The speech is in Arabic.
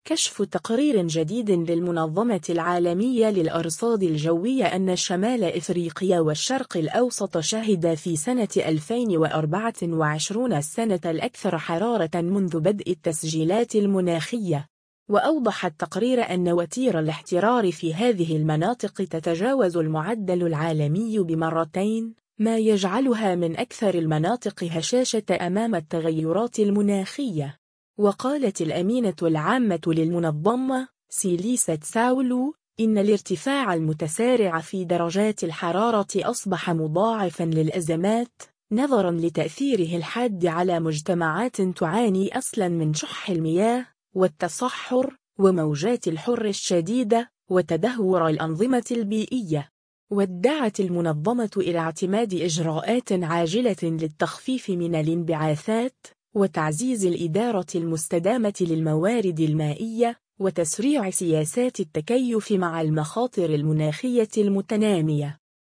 كشف تقرير جديد للمنظمة العالمية للأرصاد الجوية أن شمال إفريقيا والشرق الأوسط شهد في سنة 2024 السنة الأكثر حرارة منذ بدء التسجيلات المناخية. وأوضح التقرير أن وتير الاحترار في هذه المناطق تتجاوز المعدل العالمي بمرتين، ما يجعلها من أكثر المناطق هشاشة أمام التغيرات المناخية. وقالت الأمينة العامة للمنظمة سيليسا تساولو إن الارتفاع المتسارع في درجات الحرارة أصبح مضاعفا للأزمات، نظرا لتأثيره الحاد على مجتمعات تعاني أصلا من شح المياه والتصحر وموجات الحر الشديدة وتدهور الأنظمة البيئية. وادعت المنظمة إلى اعتماد إجراءات عاجلة للتخفيف من الانبعاثات وتعزيز الإدارة المستدامة للموارد المائية وتسريع سياسات التكيف مع المخاطر المناخية المتنامية.